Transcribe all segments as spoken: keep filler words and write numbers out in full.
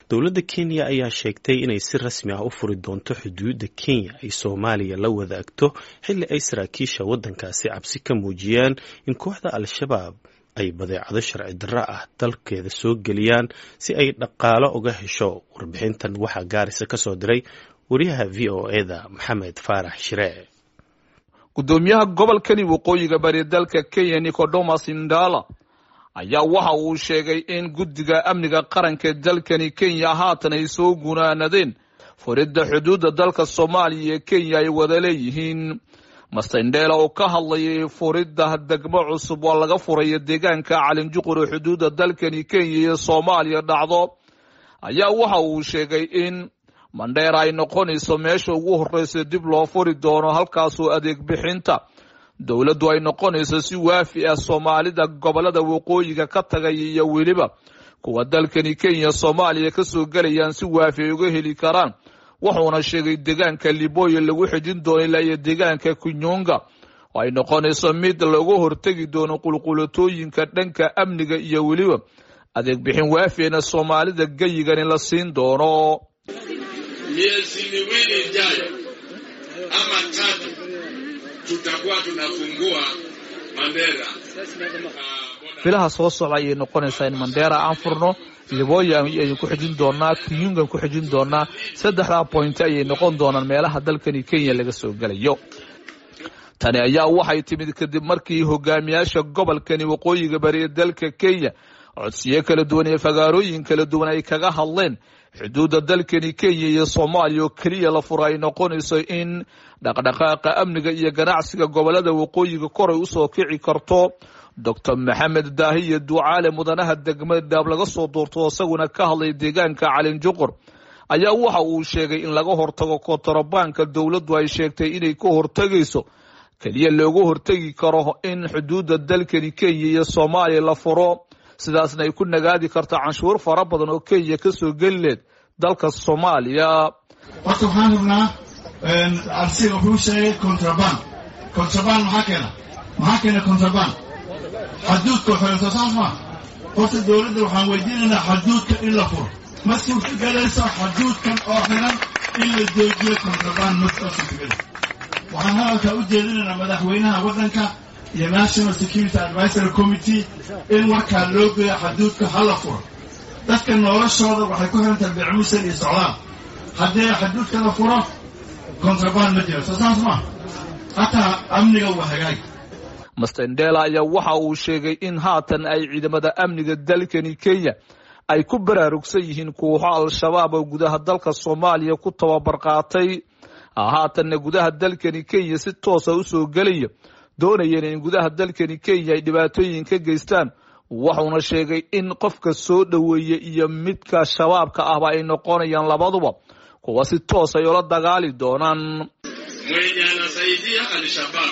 dowladda Kenya ayaa sheegtay inay si rasmi ah u furi doonto xuduudda Kenya ay Soomaaliya la wadaagto xilli ay saraakiisha waddankaasi cabsi ka muujiyeen in kooxda Al-Shabaab ay badeecado sharci darro ah dalkeeda soo geliyaan si ay dhaqaalo uga hesho. Warbixintan waxaa Gaarisa ka soo diray wariyaha V O A da Maxamed Faarax Shiree. Gudoomiyaha gobolkani waqooyiga bari dalka Kenya Nicodemus Indala ayaa waxa uu sheegay in guddiga amniga qaranka dalkani Kenya haatan ay soo gunaanadeen furidda xuduudda dalka Soomaaliya iyo Kenya ay wada leeyihiin. Master Indala oo ka hadlayay furidda degmo cusub oo laga furay deegaanka Calinjuqur xuduudda dalkani Kenya iyo Soomaaliya dhacdo ayaa waxa uu sheegay in Mandera ay noqonayso meesha ugu horeysa dib loo furi doono halkaas oo adeeg bixinta dawladdu ay noqonayso si waafi ah Soomaalida gobolada waqooyiga ka tagay iyo weliba kuwa dalkani Kenya Soomaaliya ka soo galayaan si waafi uga heli karaan. Wuxuuna sheegay deegaanka Liboyo lagu xidhin doono ilaa iyo deegaanka Kunyonga oo ay noqonayso mid lagu hortagi doono qulqulatooyinka dhanka amniga iyo weliba adeeg bixin waafina Soomaalida gayigan la siin doono. Miezi miwili ijayo ama tatu tutakuwa tunafungua Mandera. Filaha soo socda ay noqonaysaa in Mandera aan furno, Liboyo ay ku xidhin doonaa, Kunyonga ku xidhin doonaa. Saddexda point ay noqon doonaan meelaha dalkani Kenya laga soo galayo. Tani ayaa waxay timid kadib markii hogaamiyaasha gobolkani waqooyiga bari dalka Kenya codsiyo kala duwan iyo fagaarooyin kala duwan ay kaga hadleen xuduudda dalkani Kenya iyo Soomaaliya oo kaliya la furay noqonayso in dhaqdhaqaaqa amniga iyo ganacsiga gobolada waqooyiga kor ay u soo kici karto. Doctor Maxamed Daahiye Ducaale mudanaha degmada Daab laga soo doorto isaguna ka hadlay deegaanka Calinjuqur ayaa waxa uu sheegay in laga hortago kontrabanka dawladdu ay sheegtay inay ka hortagayso kaliya looga hortagi karo in xuduudda dalkani Kenya iyo Soomaaliya la furo sidaasna ay ku nagaadi karto canshuur fara badan oo Kenya ka soo galeed dalka Soomaaliya. Waxa waxaan rabnaa in arsiga wuxuu sheegay kontraband kontraband maxaa keena maxaa keena kontraband xuduudka xeelto saama horta dawladda waxaan weydiinaynaa xuduudka in la furo ma suurta galayso xuduudkan oo xiran in la joojiyo kontraband ma suurta galayso. waxaan halka u jeedinaynaa madaxweynaha waddanka iyo National Security Advisory Committee in markaa loo geeyo xuduudka hala furo. dadka noloshooda waxay ku xirantahay bicmuusan iyo socdaal. haddii xuduudka la furo kontraband ma jiro saasma hataa amniga waa hagaag. Master Indala ayaa waxa uu sheegay in haatan ay ciidamada amniga dalkani Kenya ay ku baraarugsan yihiin kooxo Al-Shabaab oo gudaha dalka Soomaaliya ku tababar qaatay haatan gudaha dalkani Kenya si toos ah u soo galaya doonayeen in gudaha dalkani Kenya ay dhibaatooyin ka geystaan. Wuxuuna sheegay in qofka soo dhaweeyay iyo midka shabaabka ah ay noqonayaan labaduba kuwa si toos ah ula dagaali doonaan. Mwenye anasaidia Al-Shabaab,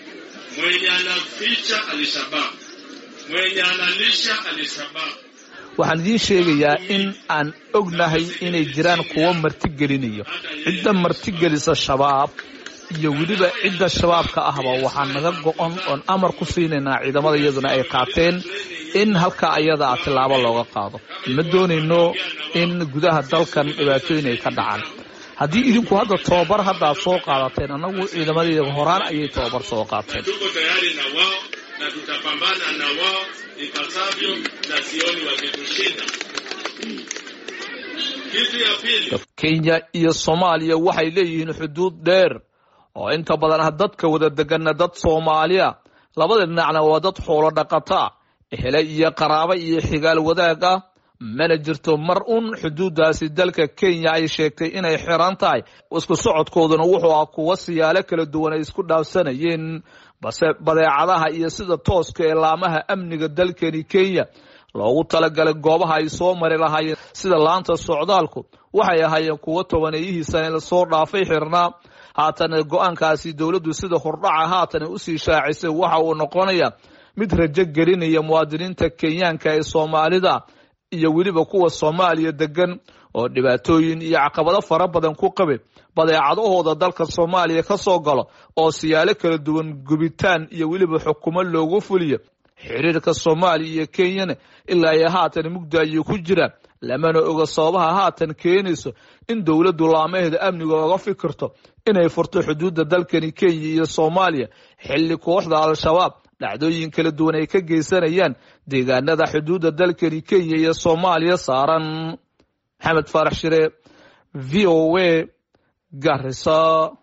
mwenye anaficha Al-Shabaab, mwenye analisha Al-Shabaab. waxaan idiin sheegayaa in aan ognahay inay jiraan kuwa martigelinayo cidda martigelisa shabaab iyo weliba cidda shabaabka ahba waxaan naga go'on oon amar ku siinaynaa ciidamada iyaduna ay qaateen in halka ayada tilaabo looga qaado. ma doonayno in gudaha dalkan dhibaatooyin ay ka dhacaan. haddii idinku hadda tababar hadda soo qaadateen anagu ciidamada horaan ayay tababar soo qaateen. na tutapambana na wao ipasavyo na sioni wakitushinda. Kitu ya pili, Kenya iyo Soomaaliya waxay leeyihiin xuduud dheer oo inta badan dadka wada degan dad Soomaaliya labada dhinacna waa dad xoolo dhaqata ehelay iyo qaraabo iyo xigaal wadaag ah. mana jirto mar un xuduudaasi dalka Kenya ay sheegtay inay xiran tahay isku socodkooduna wuxuu ah kuwa siyaalo kala duwan ay isku dhaafsanayeen balse badeecadaha iyo sida tooska ee laamaha amniga dalkani Kenya loogu talagalay goobaha ay soo mari lahaayeen sida laanta socdaalku waxay ahaayeen kuwa tobaneeyihii sane la soo dhaafay xirnaa. haatan go'aankaasi dawladdu sida hordhaca haatan u sii shaacisay waxa uu noqonayaa mid rajo gelinaya muwaadiniinta Kenyaanka ee Soomaalida iyo weliba kuwa Soomaaliya degan oo dhibaatooyin iyo caqabado fara badan ku qabay badeecadahooda dalka Soomaaliya ka soo galo oo siyaalo kala duwan gubitaan iyo weliba xukumo loogu fuliyo. xiriirka Soomaaliya iyo Kenya ilaa ay haatan mugdi ay ku jiraan lamana oga sababaha haatan keenayso in dowladdu laamaheeda amniga oga fikirto inay furto xuduudda dalkani Kenya iyo Soomaaliya xilli kooxda al-shabaab dhacdooyin kala duwan ay ka geysanayaan deegaanada xuduudda dalkani Kenya iyo Soomaaliya saaran. Maxamed Faarax Shire, V O A, Garissa.